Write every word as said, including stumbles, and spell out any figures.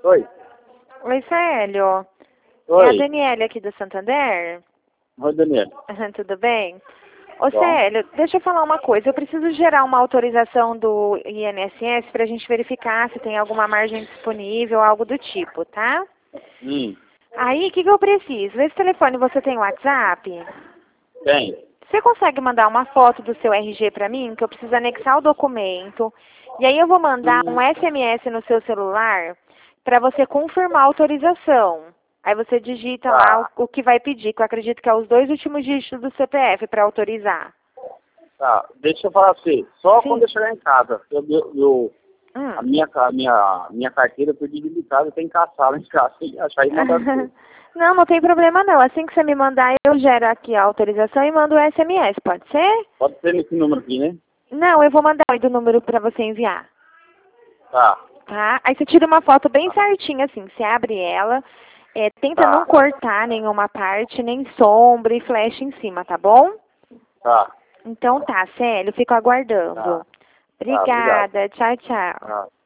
Oi. Oi, Célio. Oi. É a Daniela aqui do Santander. Oi, Daniela. Tudo bem? Ô, Bom. Célio, deixa eu falar uma coisa. Eu preciso gerar uma autorização do I N S S para a gente verificar se tem alguma margem disponível, algo do tipo, tá? Hum. Aí, o que, que eu preciso? Esse telefone você tem WhatsApp? Tem. Você consegue mandar uma foto do seu R G para mim, que eu preciso anexar o documento. E aí eu vou mandar um Hum. S M S no seu celular para você confirmar a autorização. Aí você digita Tá. lá o, o que vai pedir, que eu acredito que é os dois últimos dígitos do C P F para autorizar. Tá. Deixa eu falar assim. Só Sim. quando eu chegar em casa. Eu, eu, eu- Hum. a minha, a minha, minha carteira foi digitada, tem que caçar lá em casa. Tem que achar e mandar tudo. Não, não tem problema não. Assim que você me mandar, eu gero aqui a autorização e mando o S M S, pode ser? Pode ser nesse número aqui, né? Não, eu vou mandar aí do número para você enviar. Tá. Tá? Aí você tira uma foto bem certinha, assim. Você abre ela, é, tenta Tá. não cortar nenhuma parte, nem sombra e flash em cima, tá bom? Tá. Então tá, Célio, fico aguardando. Tá. Tá, obrigado. Obrigada, tchau, tchau. Tá.